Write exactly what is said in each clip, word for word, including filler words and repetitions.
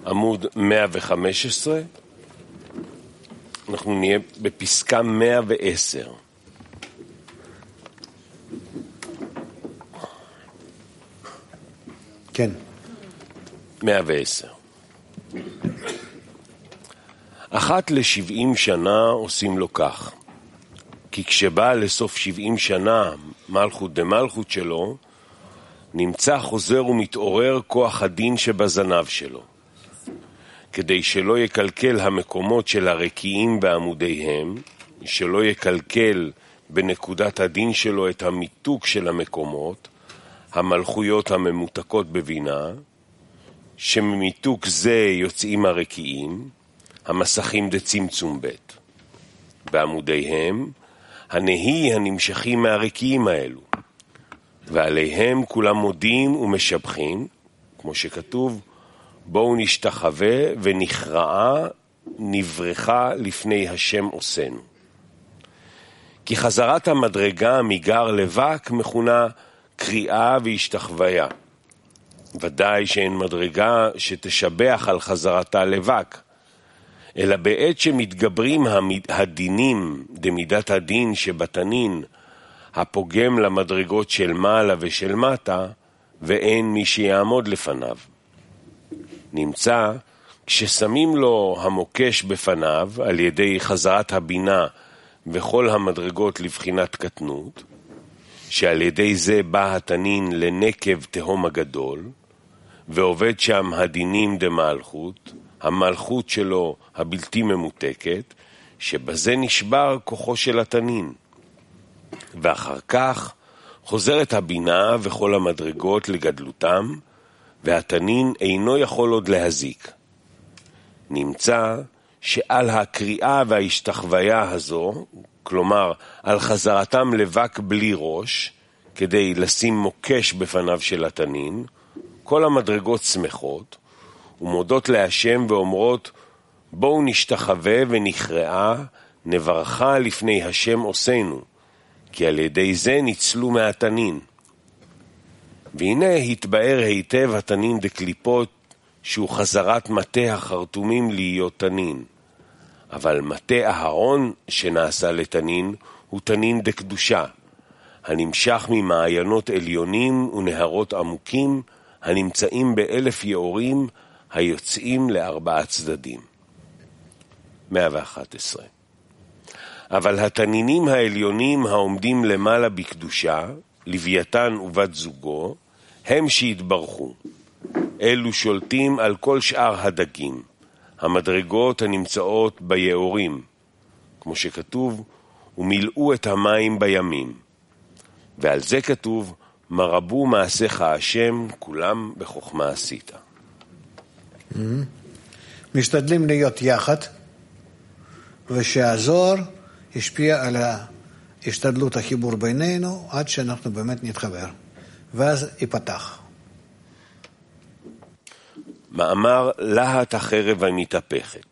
עמוד מאה וחמש עשרה, אנחנו נהיה בפסקה מאה ועשר. כן. מאה ועשר. אחת לשבעים שנה עושים לו כך, כי כשבא לסוף שבעים שנה מלכות דמלכות שלו, נמצא חוזר ומתעורר כוח הדין שבזנב שלו, כדי שלא יקלקל המקומות של הרקיעים בעמודיהם, שלא יקלקל בנקודת הדין שלו את המיתוק של המקומות, המלכויות הממותקות בבינה, שממיתוק זה יוצאים הרקיעים, המסכים דצמצום בית. בעמודיהם, הנהי הנמשכים מהרקיעים האלו, ועליהם כולם מודים ומשבחים, כמו שכתוב, בואו נשתחווה ונכרעה נברכה לפני השם עושנו. כי חזרת המדרגה מגר לבק מכונה קריאה והשתחוויה. ודאי שאין מדרגה שתשבח על חזרתה לבק, אלא בעת שמתגברים הדינים דמידת הדין שבתנין, הפוגם למדרגות של מעלה ושל מטה, ואין מי שיעמוד לפניו. נמצא כששמים לו המוקש בפניו על ידי חזרת הבינה וכל המדרגות לבחינת קטנות, שעל ידי זה בא התנין לנקב תהום הגדול, ועובד שם הדינים דמלכות, המלכות שלו הבלתי ממותקת, שבזה נשבר כוחו של התנין. ואחר כך חוזרת הבינה וכל המדרגות לגדלותם, והתנין אינו יכול עוד להזיק. נמצא שעל הקריאה וההשתחוויה הזו, כלומר על חזרתם לבק בלי ראש, כדי לשים מוקש בפניו של התנין, כל המדרגות שמחות, ומודות להשם ואומרות, בואו נשתחווה ונכרעה, נברכה לפני השם עושנו, כי על ידי זה ניצלו מהתנין. והנה התבאר היטב התנין דקליפות, שהוא חזרת מטה החרטומים להיות תנין. אבל מטה אהרון שנעשה לתנין הוא תנין דקדושה, הנמשך ממעיינות עליונים ונהרות עמוקים, הנמצאים באלף יאורים, היוצאים לארבעה צדדים. מאה ואחת עשרה. אבל התנינים העליונים העומדים למעלה בקדושה, לוויתן ובת זוגו, הם שהתברכו. אלו שולטים על כל שאר הדגים, המדרגות הנמצאות ביאורים, כמו שכתוב, ומילאו את המים בימים. ועל זה כתוב, מרבו מעשיך השם, כולם בחוכמה עשית. משתדלים להיות יחד, ושהזוהר השפיע על השתדלות החיבור בינינו, עד שאנחנו באמת נתחבר. ואז ייפתח. מאמר להט החרב המתהפכת.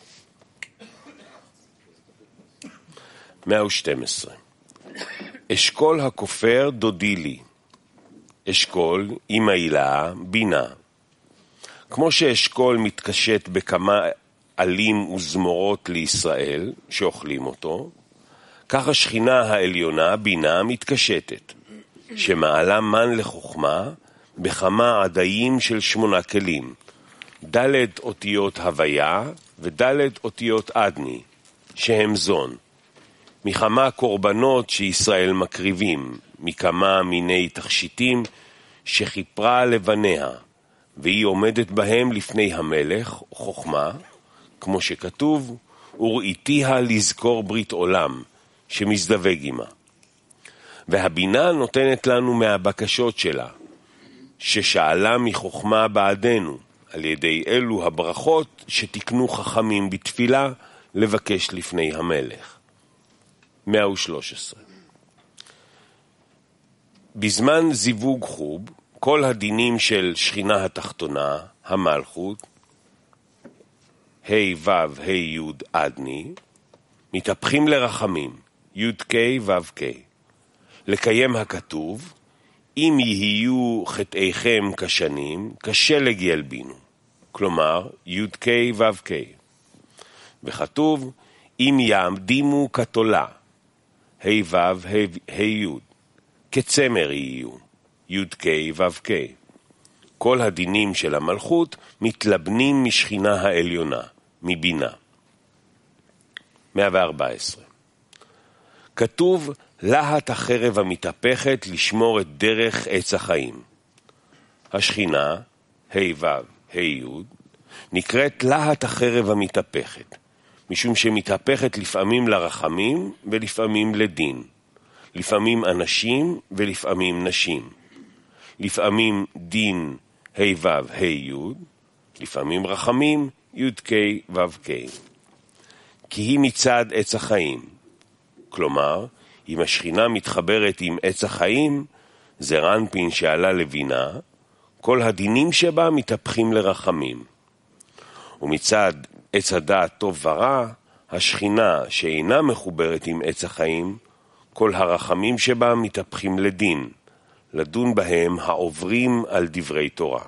מאה ושתים עשרה. אשכול הכופר דודי לי. אשכול, אמא הילה, בינה. כמו שאשכול מתקשט בכמה עלים וזמורות לישראל שאוכלים אותו, כך השכינה העליונה, בינה, מתקשטת, שמעלה מן לחוכמה בכמה עדיים של שמונה כלים, ד' אותיות הוויה וד' אותיות עדני, שהם זון, מכמה קורבנות שישראל מקריבים, מכמה מיני תכשיטים שחיפרה לבניה, והיא עומדת בהם לפני המלך, חוכמה, כמו שכתוב, וראיתיה לזכור ברית עולם, שמזדווג עמה. והבינה נותנת לנו מהבקשות שלה, ששאלה מחוכמה בעדנו, על ידי אלו הברכות שתקנו חכמים בתפילה לבקש לפני המלך. מאה ושלוש עשרה. בזמן זיווג חוב, כל הדינים של שכינה התחתונה, המלכות, ה' ו' ה' י' עדני, מתהפכים לרחמים, י' ק' ו' ק', לקיים הכתוב, אם יהיו חטאיכם כשנים, כשלג ילבינו. כלומר י' ק' ו' ק'. וכתוב אם יעמדימו כתולה, ה' ו' ה' י', כצמר יהיו, י' ק' ו' ק'. כל הדינים של המלכות מתלבנים משכינה העליונה, מבינה. מאה וארבע עשרה. כתוב להט החרב המתהפכת לשמור את דרך עץ החיים. השכינה, ה' ו' ה' י', נקראת להט החרב המתהפכת, משום שמתהפכת לפעמים לרחמים ולפעמים לדין, לפעמים אנשים ולפעמים נשים, לפעמים דין ה' ו' ה' י', לפעמים רחמים י' ק' ו' ק'. כי היא מצד עץ החיים, כלומר, אם השכינה מתחברת עם עץ החיים, זה רנפין שעלה לבינה, כל הדינים שבה מתהפכים לרחמים. ומצד עץ הדעת טוב ורע, השכינה שאינה מחוברת עם עץ החיים, כל הרחמים שבה מתהפכים לדין, לדון בהם העוברים על דברי תורה.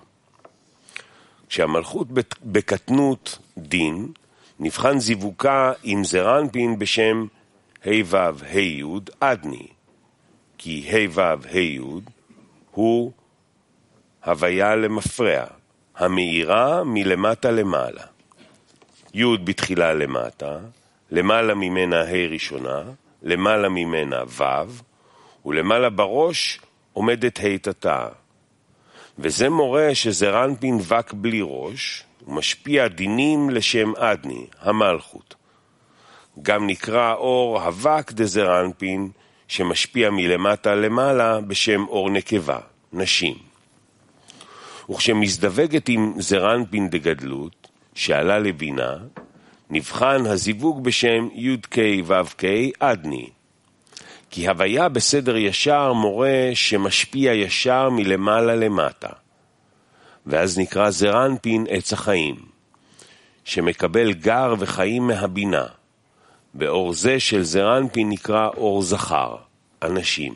כשהמלכות בקטנות דין, נבחן זיווקה עם זרנפין בשם ה' ו' ה' י' עדני, כי ה' ו' ה' י' הוא הוויה למפרע, המאירה מלמטה למעלה. י' בתחילה למטה, למעלה ממנה ה' ראשונה, למעלה ממנה ו', ולמעלה בראש עומדת ה' תתא. וזה מורה שזרנפין וק בלי ראש, ומשפיע דינים לשם עדני, המלכות. גם נקרא אור הווק דזרנפין, שמשפיע מלמטה למעלה בשם אור נקבה, נשים. וכשמזדווגת עם זרנפין דגדלות, שעלה לבינה, נבחן הזיווג בשם י' ק' ו' ק' עדני. כי הוויה בסדר ישר מורה שמשפיע ישר מלמעלה למטה. ואז נקרא זרנפין עץ החיים, שמקבל גר וחיים מהבינה. באור זה של זרנפין נקרא אור זכר, אנשים.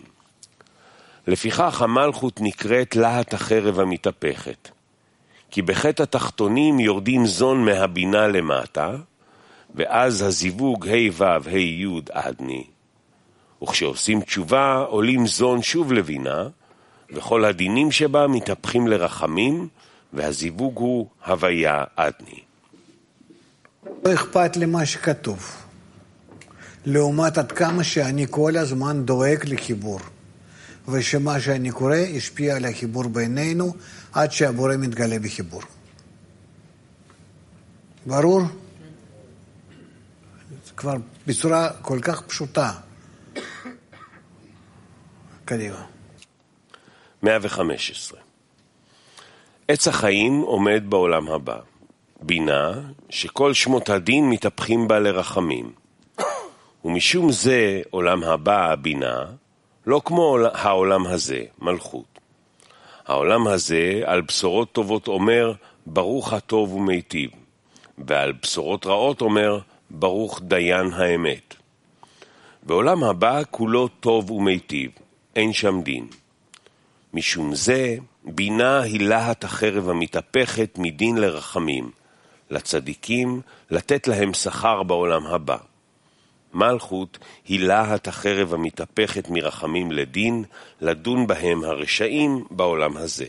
לפיכך המלכות נקראת להט החרב המתהפכת. כי בחטא התחתונים יורדים זון מהבינה למטה, ואז הזיווג ה' ו' ה' י' עדני. וכשעושים תשובה עולים זון שוב לבינה, וכל הדינים שבה מתהפכים לרחמים, והזיווג הוא הוויה עדני. לא אכפת לי מה שכתוב. לעומת עד כמה שאני כל הזמן דואג לחיבור. ושמה שאני קורא ישפיע על החיבור בינינו, עד שהבורא מתגלה בחיבור. ברור? כבר בצורה כל כך פשוטה. קדימה. מאה וחמש עשרה. עץ החיים עומד בעולם הבא. בינה שכל שמות הדין מתהפכים בה לרחמים. ומשום זה עולם הבא, הבינה, לא כמו העולם הזה, מלכות. העולם הזה על בשורות טובות אומר ברוך הטוב ומיטיב, ועל בשורות רעות אומר ברוך דיין האמת. בעולם הבא כולו טוב ומיטיב, אין שם דין. משום זה בינה היא להט החרב המתהפכת מדין לרחמים, לצדיקים לתת להם שכר בעולם הבא. מלכות היא להט החרב המתהפכת מרחמים לדין, לדון בהם הרשעים בעולם הזה.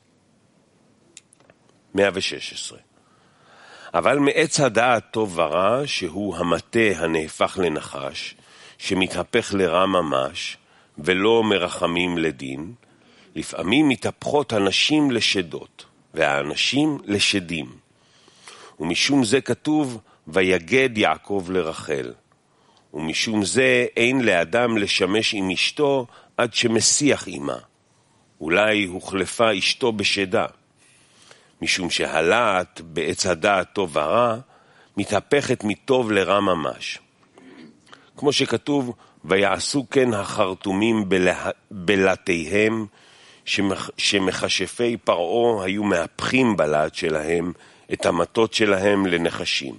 מאה ושש עשרה. אבל מעץ הדעת טוב ורע, שהוא המטה הנהפך לנחש, שמתהפך לרע ממש, ולא מרחמים לדין, לפעמים מתהפכות הנשים לשדות, והאנשים לשדים. ומשום זה כתוב, ויגד יעקב לרחל. ומשום זה אין לאדם לשמש עם אשתו עד שמסיח עמה. אולי הוחלפה אשתו בשדה. משום שהלהט בעץ הדעת טוב ורע, מתהפכת מטוב לרע ממש. כמו שכתוב, ויעשו כן החרטומים בלה... בלעתיהם, שמח... שמכשפי פרעה היו מהפכים בלעט שלהם, את המטות שלהם לנחשים.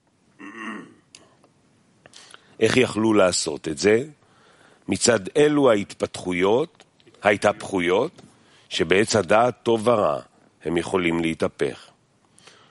איך יכלו לעשות את זה? מצד אלו ההתפתחויות, ההתהפכויות, שבעץ הדעת טוב ורע הם יכולים להתהפך.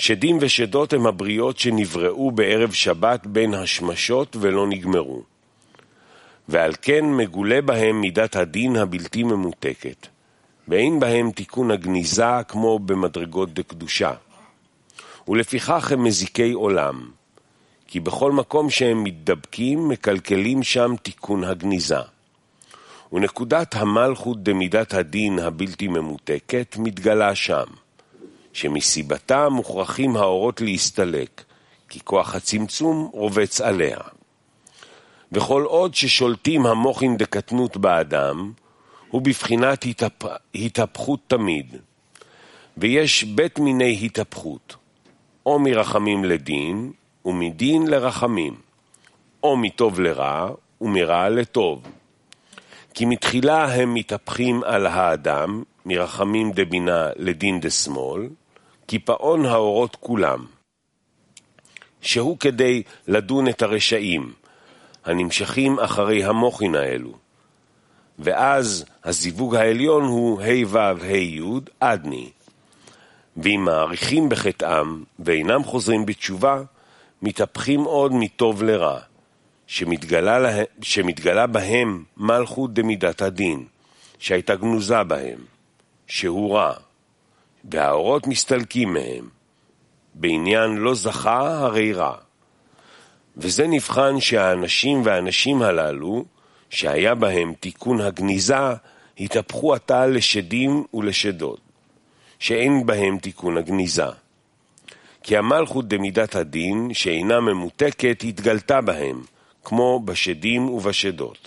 שדים ושדות הם הבריות שנבראו בערב שבת בין השמשות ולא נגמרו. ועל כן מגולה בהם מידת הדין הבלתי ממותקת, ואין בהם תיקון הגניזה כמו במדרגות דקדושה. ולפיכך הם מזיקי עולם, כי בכל מקום שהם מתדבקים מקלקלים שם תיקון הגניזה. ונקודת המלכות דמידת הדין הבלתי ממותקת מתגלה שם, שמסיבתה מוכרחים האורות להסתלק, כי כוח הצמצום רובץ עליה. וכל עוד ששולטים המוחין דקטנות באדם, הוא בבחינת התהפ... התהפכות תמיד. ויש בית מיני התהפכות, או מרחמים לדין, ומדין לרחמים, או מטוב לרע, ומרע לטוב. כי מתחילה הם מתהפכים על האדם, מרחמים דבינה לדין דשמאל, קיפאון האורות כולם, שהוא כדי לדון את הרשעים, הנמשכים אחרי המוחין האלו. ואז הזיווג העליון הוא ה' ו' ה' י' עדני. ואם מעריכים בחטאם ואינם חוזרים בתשובה, מתהפכים עוד מטוב לרע, שמתגלה, לה... שמתגלה בהם מלכות דמידת הדין, שהייתה גנוזה בהם, שהוא רע, והאורות מסתלקים מהם. בעניין לא זכה הרי רע. וזה נבחן שהאנשים והאנשים הללו, שהיה בהם תיקון הגניזה, התהפכו עתה לשדים ולשדות, שאין בהם תיקון הגניזה. כי המלכות דמידת הדין, שאינה ממותקת, התגלתה בהם, כמו בשדים ובשדות.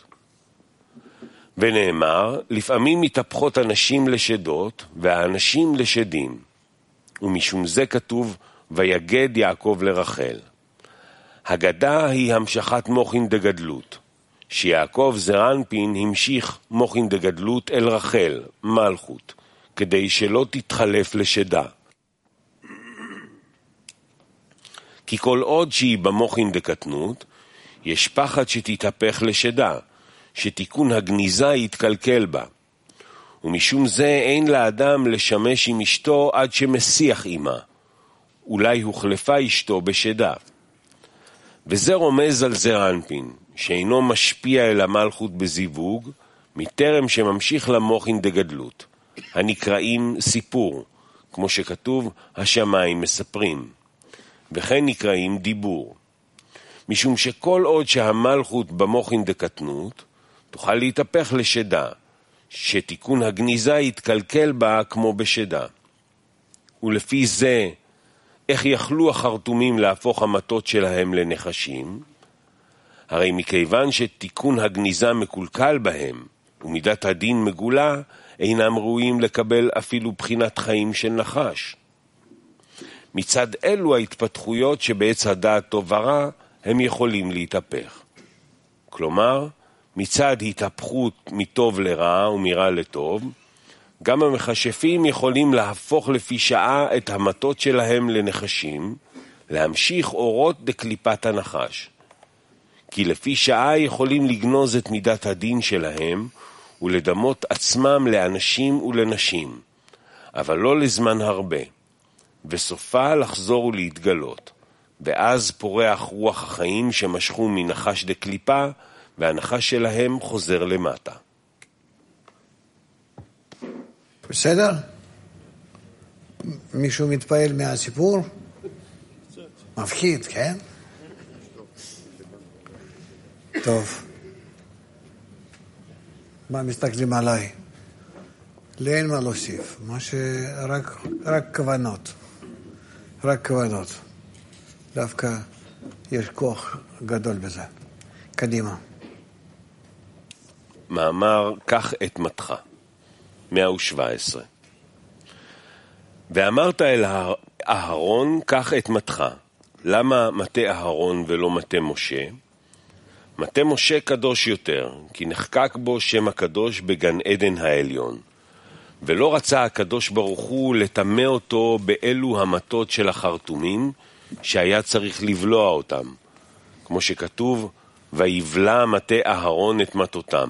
ונאמר, לפעמים מתהפכות אנשים לשדות, והאנשים לשדים. ומשום זה כתוב, ויגד יעקב לרחל. הגדה היא המשכת מוחין דגדלות, שיעקב זרנפין המשיך מוחין דגדלות אל רחל, מלכות, כדי שלא תתחלף לשדה. כי כל עוד שהיא במוחין דקטנות, יש פחד שתתהפך לשדה, שתיקון הגניזה יתקלקל בה. ומשום זה אין לאדם לשמש עם אשתו עד שמסיח עמה. אולי הוחלפה אשתו בשדה. וזה רומז על זרנפין, שאינו משפיע אל המלכות בזיווג, מטרם שממשיך למוחין דגדלות, הנקראים סיפור, כמו שכתוב, השמיים מספרים, וכן נקראים דיבור. משום שכל עוד שהמלכות במוחין דקטנות, תוכל להתהפך לשדה, שתיקון הגניזה יתקלקל בה כמו בשדה. ולפי זה, איך יכלו החרטומים להפוך המטות שלהם לנחשים? הרי מכיוון שתיקון הגניזה מקולקל בהם, ומידת הדין מגולה, אינם ראויים לקבל אפילו בחינת חיים של נחש. מצד אלו ההתפתחויות שבעץ הדעת טוב ורע, הם יכולים להתהפך. כלומר, מצד התהפכות מטוב לרע ומרע לטוב, גם המחשפים יכולים להפוך לפי שעה את המטות שלהם לנחשים, להמשיך אורות דקליפת הנחש. כי לפי שעה יכולים לגנוז את מידת הדין שלהם, ולדמות עצמם לאנשים ולנשים, אבל לא לזמן הרבה, וסופה לחזור ולהתגלות. ואז פורח רוח החיים שמשכו מנחש דקליפה, והנחש שלהם חוזר למטה. בסדר? מישהו מתפעל מהסיפור? מפחיד, כן? טוב. מה מסתכלים עליי? לי אין מה להוסיף. מה שרק, רק כוונות. רק כוונות. דווקא יש כוח גדול בזה. קדימה. מאמר, קח את מתך. מאה ושבע עשרה. ואמרת אל אהרון, קח את מתך. למה מטה אהרון ולא מטה משה? מטה משה קדוש יותר, כי נחקק בו שם הקדוש בגן עדן העליון. ולא רצה הקדוש ברוך הוא לטמא אותו באלו המטות של החרטומים, שהיה צריך לבלוע אותם. כמו שכתוב, ויבלע מטה אהרון את מטותם.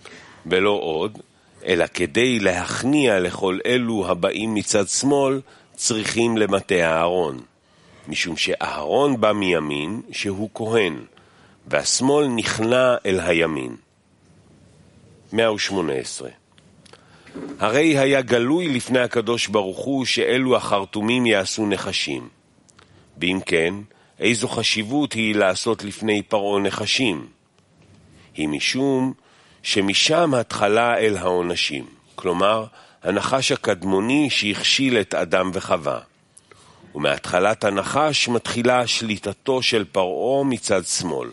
ולא עוד, אלא כדי להכניע לכל אלו הבאים מצד שמאל, צריכים למטה אהרון, משום שאהרון בא מימין שהוא כהן, והשמאל נכנע אל הימין. מאה ושמונה עשרה. הרי היה גלוי לפני הקדוש ברוך הוא שאלו החרטומים יעשו נחשים. ואם כן, איזו חשיבות היא לעשות לפני פרעה נחשים? היא משום שמשם התחלה אל העונשים, כלומר, הנחש הקדמוני שהכשיל את אדם וחווה. ומהתחלת הנחש מתחילה שליטתו של פרעה מצד שמאל.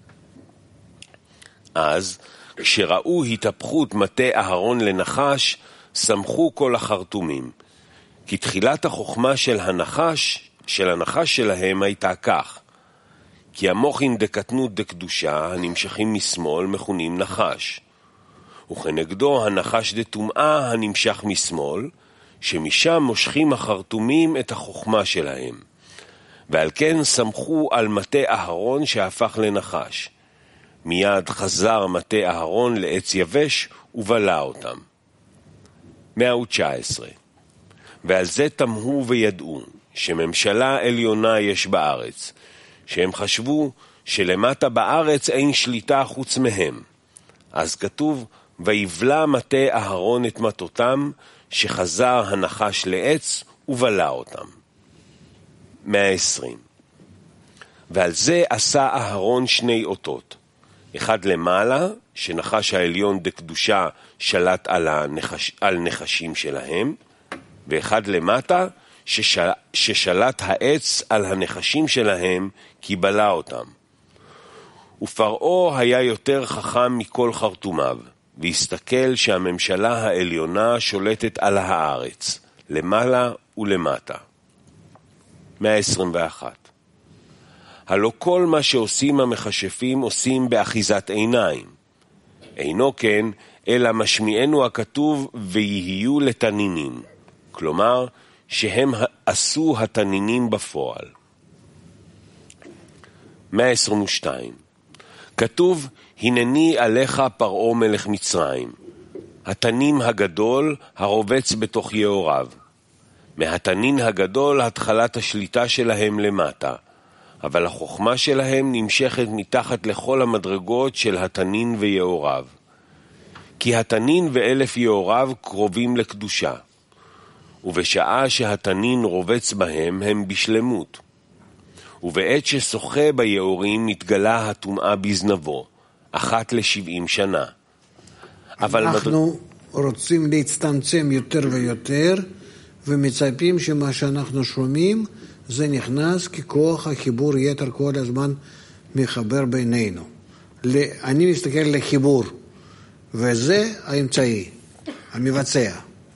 אז, כשראו התהפכות מטה אהרון לנחש, שמחו כל החרטומים. כי תחילת החוכמה של הנחש, של הנחש שלהם הייתה כך. כי המוחין דקטנות דקדושה, הנמשכים משמאל, מכונים נחש. וכנגדו הנחש דטומאה, הנמשך משמאל, שמשם מושכים החרטומים את החוכמה שלהם. ועל כן שמחו על מטה אהרון שהפך לנחש. מיד חזר מטה אהרון לעץ יבש ובלע אותם. מאה ותשע עשרה. ועל זה תמהו וידעו שממשלה עליונה יש בארץ, שהם חשבו שלמטה בארץ אין שליטה חוץ מהם. אז כתוב, ויבלע מטה אהרון את מטותם, שחזר הנחש לעץ ובלע אותם. מאה ועשרים. ועל זה עשה אהרון שני אותות. אחד למעלה, שנחש העליון דקדושה שלט על, הנחש, על נחשים שלהם, ואחד למטה, ששל, ששלט העץ על הנחשים שלהם, כי בלע אותם. ופרעה היה יותר חכם מכל חרטומיו, והסתכל שהממשלה העליונה שולטת על הארץ, למעלה ולמטה. מאה עשרים ואחת. הלא כל מה שעושים המכשפים עושים באחיזת עיניים. אינו כן, אלא משמיענו הכתוב ויהיו לתנינים. כלומר, שהם עשו התנינים בפועל. מאה עשרים ושתיים. כתוב, הנני עליך פרעה מלך מצרים, התנין הגדול הרובץ בתוך יאוריו. מהתנין הגדול התחלת השליטה שלהם למטה, אבל החוכמה שלהם נמשכת מתחת לכל המדרגות של התנין ויאוריו. כי התנין ואלף יאוריו קרובים לקדושה, ובשעה שהתנין רובץ בהם הם בשלמות. ובעת ששוחה ביאורים מתגלה הטומאה בזנבו, אחת לשבעים שנה. אבל אנחנו מד... רוצים להצטמצם יותר ויותר, ומצפים שמה שאנחנו שומעים, זה נכנס ככוח החיבור יתר כל הזמן מחבר בינינו. אני מסתכל לחיבור, וזה האמצעי, המבצע.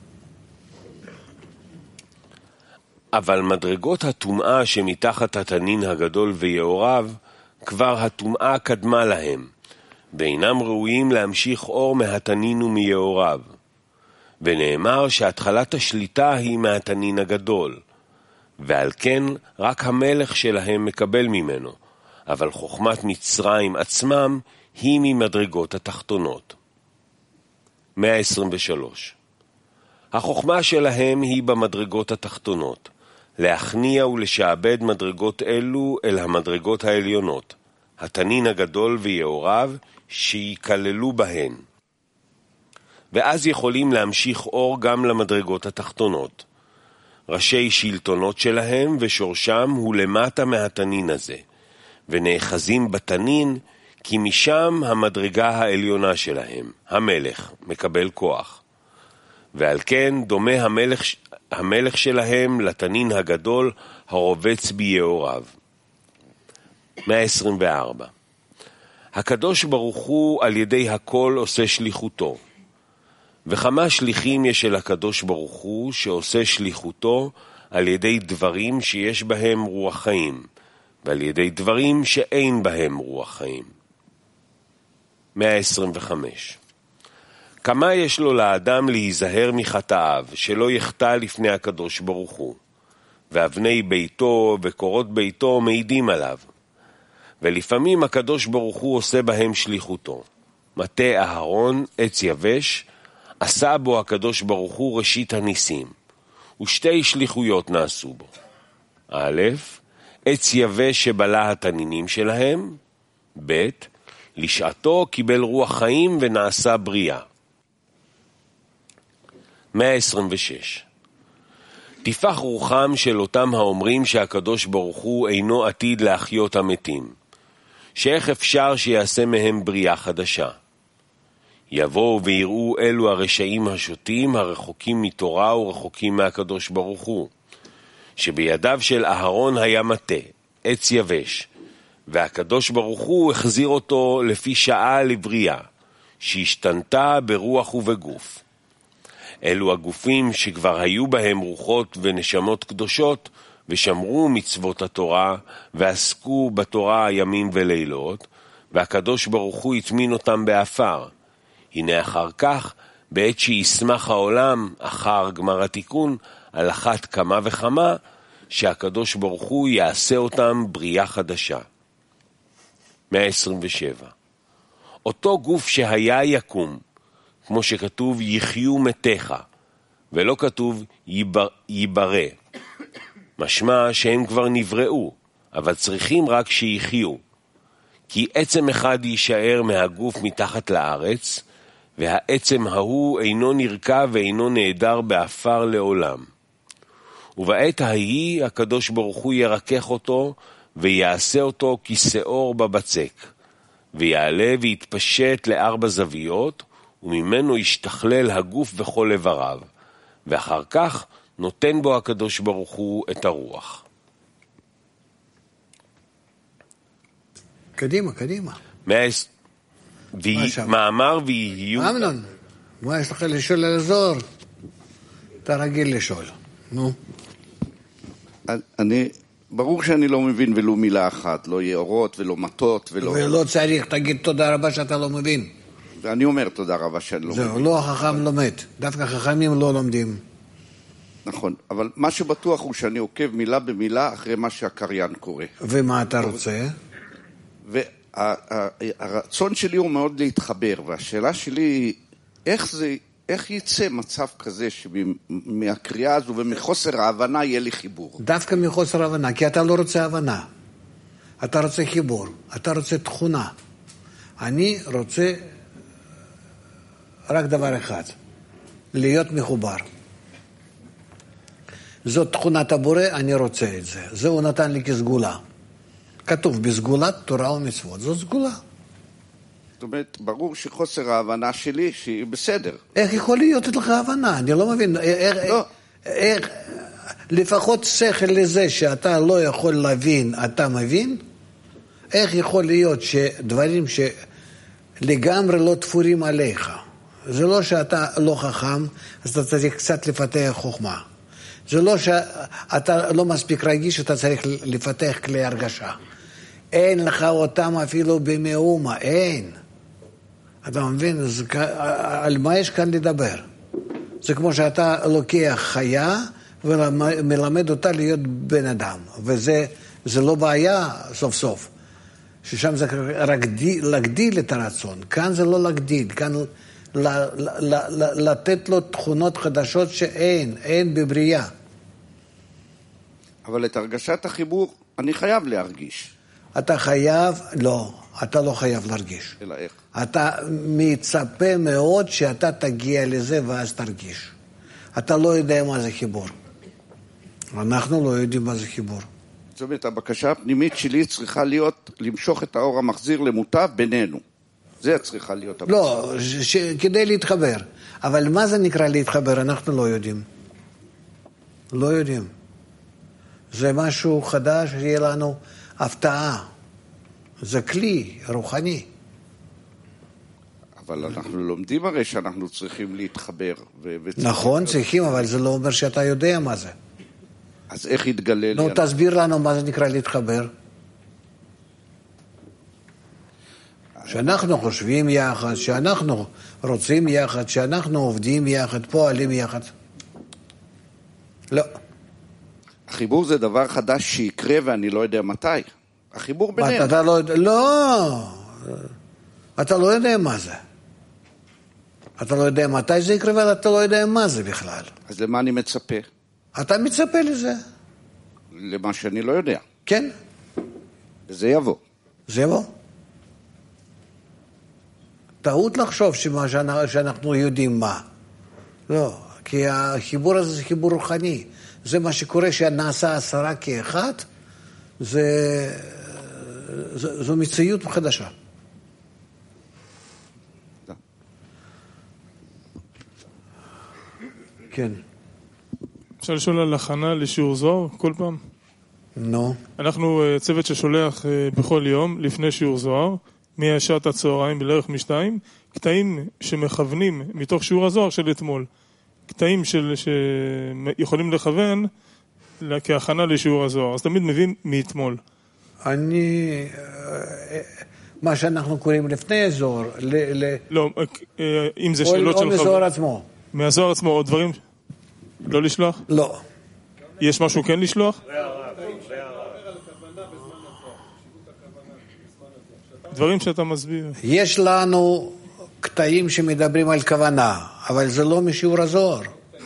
אבל מדרגות הטומאה שמתחת התנין הגדול ויאוריו, כבר הטומאה קדמה להם, ואינם ראויים להמשיך אור מהתנין ומיאוריו. ונאמר שהתחלת השליטה היא מהתנין הגדול, ועל כן רק המלך שלהם מקבל ממנו, אבל חוכמת מצרים עצמם היא ממדרגות התחתונות. מאה עשרים ושלוש. החוכמה שלהם היא במדרגות התחתונות, להכניע ולשעבד מדרגות אלו אל המדרגות העליונות, התנין הגדול ויאוריו שיקללו בהן. ואז יכולים להמשיך אור גם למדרגות התחתונות. ראשי שלטונות שלהם ושורשם הוא למטה מהתנין הזה, ונאחזים בתנין כי משם המדרגה העליונה שלהם, המלך, מקבל כוח. ועל כן דומה המלך, המלך שלהם לתנין הגדול הרובץ ביאוריו. מאה עשרים וארבע. הקדוש ברוך הוא על ידי הכל עושה שליחותו. וכמה שליחים יש אל הקדוש ברוך הוא שעושה שליחותו על ידי דברים שיש בהם רוח חיים, ועל ידי דברים שאין בהם רוח חיים. מאה עשרים וחמש. כמה יש לו לאדם להיזהר מחטאיו, שלא יחטא לפני הקדוש ברוך הוא, ואבני ביתו וקורות ביתו מעידים עליו. ולפעמים הקדוש ברוך הוא עושה בהם שליחותו. מטה אהרון, עץ יבש, עשה בו הקדוש ברוך הוא ראשית הניסים, ושתי שליחויות נעשו בו. א', עץ יבש שבלה התנינים שלהם, ב', לשעתו קיבל רוח חיים ונעשה בריאה. מאה עשרים ושש. תפח רוחם של אותם האומרים שהקדוש ברוך הוא אינו עתיד להחיות המתים, שאיך אפשר שיעשה מהם בריאה חדשה. יבואו ויראו אלו הרשעים השוטים הרחוקים מתורה ורחוקים מהקדוש ברוך הוא, שבידיו של אהרון היה מטה, עץ יבש, והקדוש ברוך הוא החזיר אותו לפי שעה לבריאה, שהשתנתה ברוח ובגוף. אלו הגופים שכבר היו בהם רוחות ונשמות קדושות, ושמרו מצוות התורה, ועסקו בתורה ימים ולילות, והקדוש ברוך הוא יטמין אותם באפר. הנה אחר כך, בעת שישמח העולם, אחר גמר התיקון, על אחת כמה וכמה, שהקדוש ברוך הוא יעשה אותם בריאה חדשה. מאה עשרים ושבע. אותו גוף שהיה יקום, כמו שכתוב יחיו מתיך, ולא כתוב ייבר, ייברא. משמע שהם כבר נבראו, אבל צריכים רק שיחיו. כי עצם אחד יישאר מהגוף מתחת לארץ, והעצם ההוא אינו נרקע ואינו נעדר באפר לעולם. ובעת ההיא הקדוש ברוך הוא ירקח אותו, ויעשה אותו כשאור בבצק, ויעלה ויתפשט לארבע זוויות, וממנו ישתכלל הגוף וכל איבריו, ואחר כך נותן בו הקדוש ברוך הוא את הרוח. קדימה, קדימה. מאמר ויהיו... אמנון, מה יש לך לשאול על הזוהר? אתה רגיל לשאול. נו. אני... ברור שאני לא מבין ולו מילה אחת, לא יאורות ולא מטות ולא... ולא צריך, תגיד תודה רבה שאתה לא מבין. ואני אומר תודה רבה שאני לא מבין. זהו, לא החכם לומד, דווקא חכמים לא לומדים. נכון, אבל מה שבטוח הוא שאני עוקב מילה במילה אחרי מה שהקריין קורא. ומה אתה רוצה? והרצון שלי הוא מאוד להתחבר, והשאלה שלי היא, איך זה... איך יצא מצב כזה שמהקריאה הזו ומחוסר ההבנה יהיה לי חיבור? דווקא מחוסר ההבנה, כי אתה לא רוצה הבנה. אתה רוצה חיבור, אתה רוצה תכונה. אני רוצה רק דבר אחד, להיות מחובר. זאת תכונת הבורא, אני רוצה את זה. זה הוא נתן לי כסגולה. כתוב בסגולת תורה ומצוות, זאת סגולה. זאת אומרת, ברור שחוסר ההבנה שלי שהיא בסדר. איך יכול להיות לך הבנה? אני לא מבין. איך, לא. איך, לפחות שכל לזה שאתה לא יכול להבין, אתה מבין? איך יכול להיות שדברים שלגמרי לא תפורים עליך? זה לא שאתה לא חכם, אז אתה צריך קצת לפתח חוכמה. זה לא שאתה לא מספיק רגיש, אתה צריך לפתח כלי הרגשה. אין לך אותם אפילו במאומה, אין. אתה מבין, זה, על מה יש כאן לדבר? זה כמו שאתה לוקח חיה ומלמד אותה להיות בן אדם, וזה זה לא בעיה סוף סוף, ששם זה רק להגדיל את הרצון, כאן זה לא להגדיל, כאן ל, ל, ל, ל, לתת לו תכונות חדשות שאין, אין בבריאה. אבל את הרגשת החיבור אני חייב להרגיש. אתה חייב, לא, אתה לא חייב להרגיש. אלא איך? אתה מצפה מאוד שאתה תגיע לזה ואז תרגיש. אתה לא יודע מה זה חיבור. אנחנו לא יודעים מה זה חיבור. זאת אומרת, הבקשה הפנימית שלי צריכה להיות למשוך את האור המחזיר למוטב בינינו. זה צריכה להיות הבקשה. לא, ש- כדי להתחבר. אבל מה זה נקרא להתחבר? אנחנו לא יודעים. לא יודעים. זה משהו חדש, שיהיה לנו הפתעה. זה כלי רוחני. אבל אנחנו לומדים הרי שאנחנו צריכים להתחבר. ו- נכון, צריכים, אבל זה לא אומר שאתה יודע מה זה. אז איך יתגלה נו, לי? תסביר לנו מה זה נקרא להתחבר. שאנחנו חושבים יחד, שאנחנו רוצים יחד, שאנחנו עובדים יחד, פועלים יחד. לא. החיבור זה דבר חדש שיקרה ואני לא יודע מתי. החיבור ביניהם. אתה לא יודע, לא. אתה לא יודע מה זה. אתה לא יודע מתי זה יקרה ואתה לא יודע מה זה בכלל. אז למה אני מצפה? אתה מצפה לזה? למה שאני לא יודע. כן. וזה יבוא. זה יבוא. טעות לחשוב שמה שאנחנו, שאנחנו יודעים מה. לא, כי החיבור הזה זה חיבור רוחני. זה מה שקורה שנעשה עשרה כאחד, זה, זה, זו מציאות חדשה. כן. אפשר לשאול על הכנה לשיעור זוהר כל פעם? נו. אנחנו צוות ששולח בכל יום לפני שיעור זוהר, מהשעת הצהריים בערך משתיים, קטעים שמכוונים מתוך שיעור הזוהר של אתמול. קטעים של, שיכולים לכוון כהכנה לשיעור הזוהר. אז תמיד מבין מאתמול. אני... מה שאנחנו קוראים לפני הזוהר, ל... לא, אם זה שאלות של... או מזוהר עצמו. מהזוהר עצמו, עוד דברים? לא לשלוח? לא. יש משהו כן לשלוח? דברים שאתה מסביר. יש לנו קטעים שמדברים על כוונה, אבל זה לא משיעור הזוהר.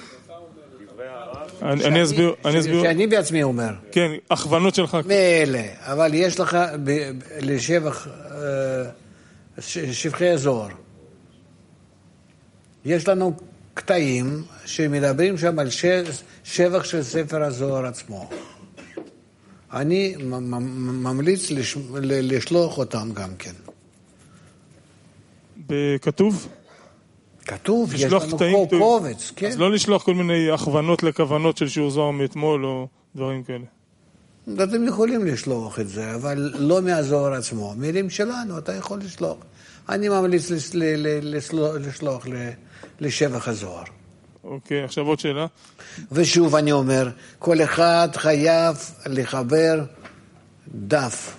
אני אסביר, אני אסביר. שאני בעצמי אומר. כן, הכוונות שלך. מאלה, אבל יש לך לשבח, שבחי הזוהר. יש לנו קטעים שמדברים שם על שבח של ספר הזוהר עצמו. אני ממליץ לשלוח אותם גם כן. בכתוב? כתוב, יש לנו פה קובץ, כן. אז לא לשלוח כל מיני הכוונות לכוונות של שיעור זוהר מאתמול או דברים כאלה. אתם יכולים לשלוח את זה, אבל לא מהזוהר עצמו. מילים שלנו אתה יכול לשלוח. אני ממליץ לשלוח לשבח הזוהר. אוקיי, עכשיו עוד שאלה. ושוב אני אומר, כל אחד חייב לחבר דף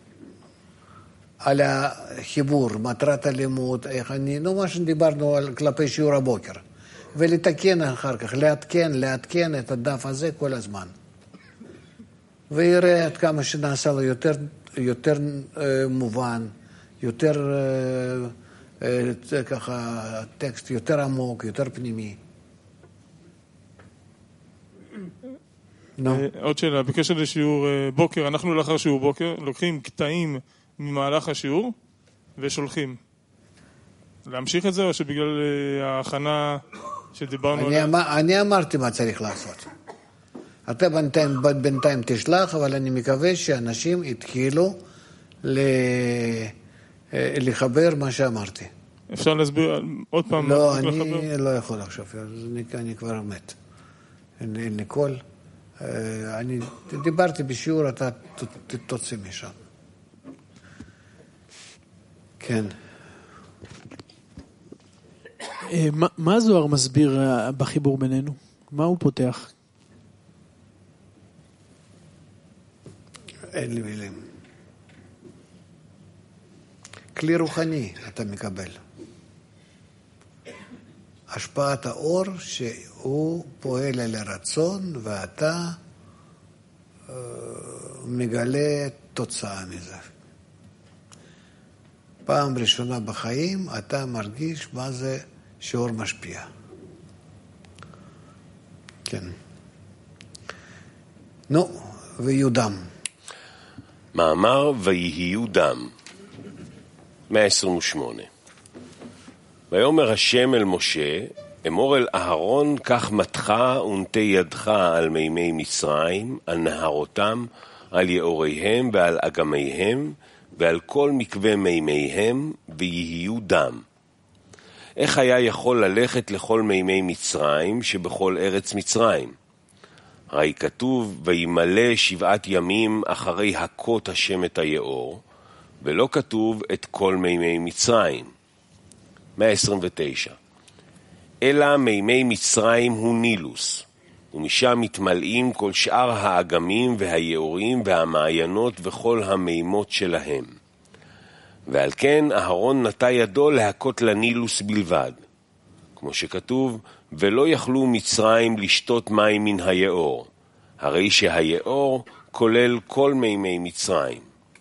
על החיבור, מטרת הלימוד, איך אני, נו מה שדיברנו על כלפי שיעור הבוקר, ולתקן אחר כך, לעדכן, לעדכן את הדף הזה כל הזמן. ויראה עד כמה שנעשה לו יותר, יותר אה, מובן, יותר אה, אה, ככה טקסט יותר עמוק, יותר פנימי. No. עוד שאלה, בקשר לשיעור בוקר, אנחנו לאחר שיעור בוקר לוקחים קטעים ממהלך השיעור ושולחים. להמשיך את זה או שבגלל ההכנה שדיברנו עליה? אני, אני אמרתי מה צריך לעשות. אתה בינתיים, בינתיים תשלח, אבל אני מקווה שאנשים התחילו לחבר מה שאמרתי. אפשר להסביר עוד פעם? לא, אני לחבר? לא יכול עכשיו, אני, אני כבר מת. אין לי קול. אני דיברתי בשיעור, אתה תוציא משם. כן. מה הזוהר מסביר בחיבור בינינו? מה הוא פותח? אין לי מילים. כלי רוחני אתה מקבל. השפעת האור שהוא פועל על הרצון ואתה אה, מגלה תוצאה מזה. פעם ראשונה בחיים אתה מרגיש מה זה שאור משפיע. כן. נו, ויהיו דם. מאמר ויהיו דם, מאה עשרים ושמונה. ויאמר השם אל משה, אמור אל אהרון, קח מתך ונטה ידך על מימי מצרים, על נהרותם, על יאוריהם ועל אגמיהם, ועל כל מקווה מימיהם, ויהיו דם. איך היה יכול ללכת לכל מימי מצרים שבכל ארץ מצרים? הרי כתוב, וימלא שבעת ימים אחרי הכות השם את היאור, ולא כתוב את כל מימי מצרים. מאה עשרים ותשע. אלא מימי מצרים הוא נילוס, ומשם מתמלאים כל שאר האגמים והיאורים והמעיינות וכל המימות שלהם. ועל כן אהרון נטה ידו להכות לנילוס בלבד, כמו שכתוב, ולא יכלו מצרים לשתות מים מן היאור, הרי שהיאור כולל כל מימי מצרים.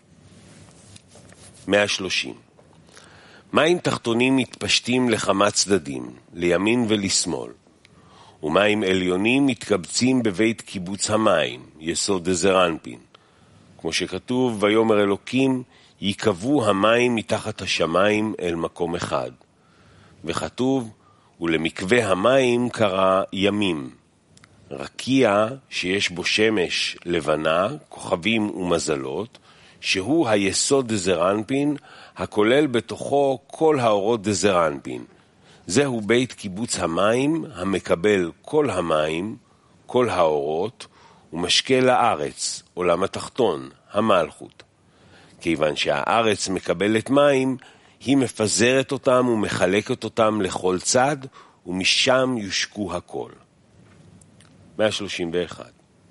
מאה שלושים. מים תחתונים מתפשטים לכמה צדדים, לימין ולשמאל, ומים עליונים מתקבצים בבית קיבוץ המים, יסוד דזרנפין. כמו שכתוב, ויאמר אלוקים, ייקבו המים מתחת השמיים אל מקום אחד. וכתוב, ולמקווה המים קרא ימים. רקיע שיש בו שמש לבנה, כוכבים ומזלות, שהוא היסוד דזרנפין, הכולל בתוכו כל האורות דזרנפין. זהו בית קיבוץ המים, המקבל כל המים, כל האורות, ומשקה לארץ, עולם התחתון, המלכות. כיוון שהארץ מקבלת מים, היא מפזרת אותם ומחלקת אותם לכל צד, ומשם יושקו הכל. מאה שלושים ואחת.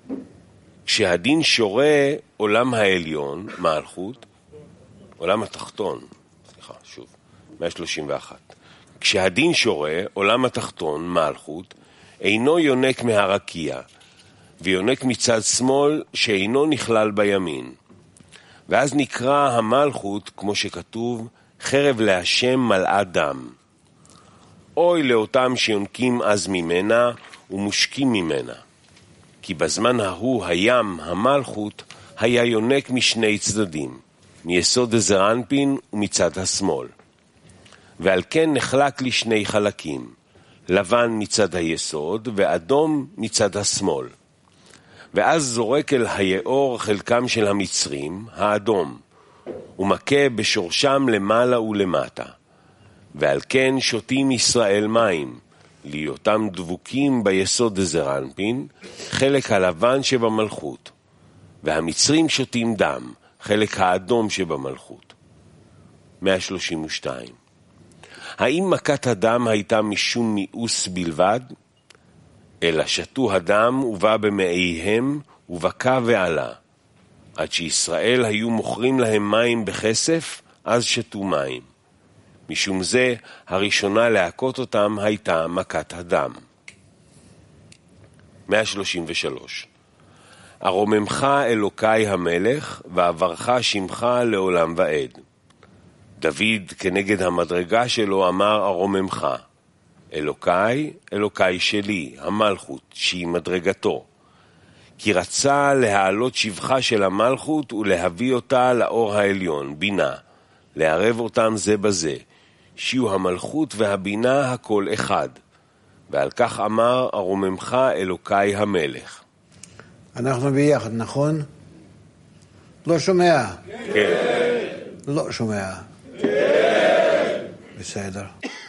כשהדין שורה עולם העליון, מלכות, עולם התחתון, סליחה, שוב, מאה שלושים ואחת. כשהדין שורה עולם התחתון, מלכות, אינו יונק מהרקיע, ויונק מצד שמאל שאינו נכלל בימין. ואז נקרא המלכות, כמו שכתוב, חרב להשם מלאה דם. אוי לאותם שיונקים אז ממנה ומושקים ממנה. כי בזמן ההוא הים, המלכות, היה יונק משני צדדים, מיסוד דזרנפין ומצד השמאל. ועל כן נחלק לשני חלקים, לבן מצד היסוד ואדום מצד השמאל. ואז זורק אל היאור חלקם של המצרים, האדום, ומכה בשורשם למעלה ולמטה. ועל כן שותים ישראל מים, להיותם דבוקים ביסוד דזרנפין, חלק הלבן שבמלכות. והמצרים שותים דם, חלק האדום שבמלכות. מאה שלושים ושתיים. האם מכת הדם הייתה משום מיאוס בלבד? אלא שתו הדם ובא במאיהם ובקע ועלה. עד שישראל היו מוכרים להם מים בכסף, אז שתו מים. משום זה, הראשונה להכות אותם הייתה מכת הדם. מאה שלושים ושלוש. ארוממך אלוקי המלך, ועברך שמך לעולם ועד. דוד כנגד המדרגה שלו אמר ארוממך. אלוקי, אלוקי שלי, המלכות, שהיא מדרגתו. כי רצה להעלות שבחה של המלכות ולהביא אותה לאור העליון, בינה, לערב אותם זה בזה, שיהיו המלכות והבינה הכל אחד. ועל כך אמר ארוממך אלוקי המלך. אנחנו ביחד, נכון? לא שומע? כן. לא שומע. כן. בסדר.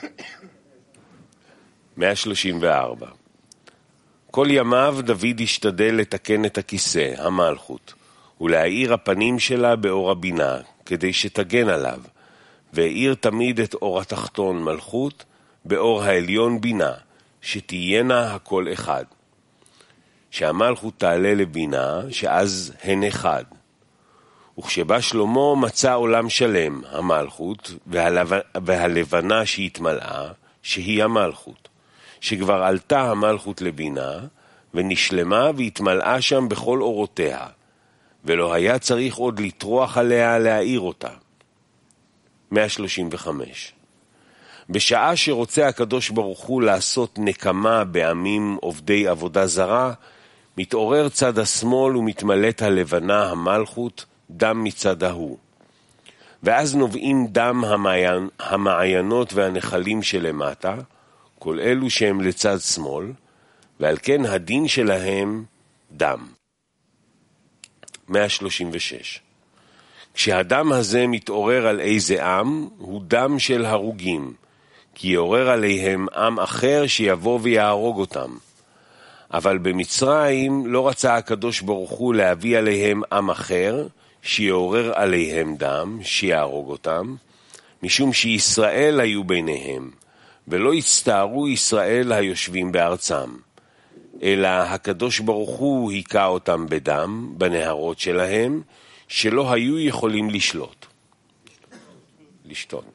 מאה שלושים וארבע. כל ימיו דוד השתדל לתקן את הכיסא, המלכות, ולהאיר הפנים שלה באור הבינה, כדי שתגן עליו, והאיר תמיד את אור התחתון מלכות, באור העליון בינה, שתהיינה הכל אחד. שהמלכות תעלה לבינה, שאז הן אחד. וכשבא שלמה מצא עולם שלם, המלכות, והלב... והלבנה שהתמלאה, שהיא המלכות. שכבר עלתה המלכות לבינה, ונשלמה והתמלאה שם בכל אורותיה, ולא היה צריך עוד לטרוח עליה להאיר אותה. מאה שלושים וחמש. בשעה שרוצה הקדוש ברוך הוא לעשות נקמה בעמים עובדי עבודה זרה, מתעורר צד השמאל ומתמלאת הלבנה המלכות, דם מצד ההוא. ואז נובעים דם המעיין, המעיינות והנחלים שלמטה, כל אלו שהם לצד שמאל, ועל כן הדין שלהם דם. מאה שלושים ושש. כשהדם הזה מתעורר על איזה עם, הוא דם של הרוגים, כי יעורר עליהם עם אחר שיבוא ויהרוג אותם. אבל במצרים לא רצה הקדוש ברוך הוא להביא עליהם עם אחר, שיעורר עליהם דם, שיהרוג אותם, משום שישראל היו ביניהם, ולא הצטערו ישראל היושבים בארצם, אלא הקדוש ברוך הוא היכה אותם בדם, בנהרות שלהם, שלא היו יכולים לשלוט. לשתות.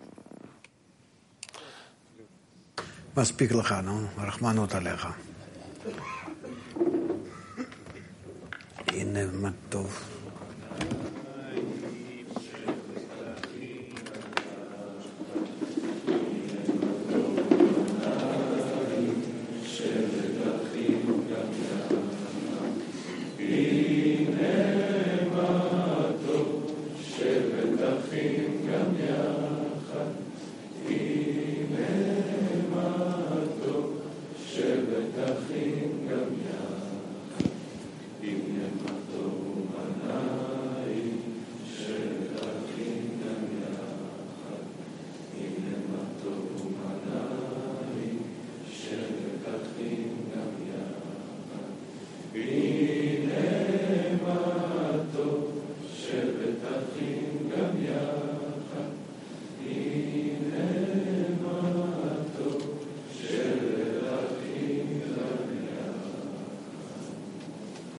מספיק לך, נו, רחמנות עליך. הנה מה טוב. נצחים גם יחד, אם יחזור מנה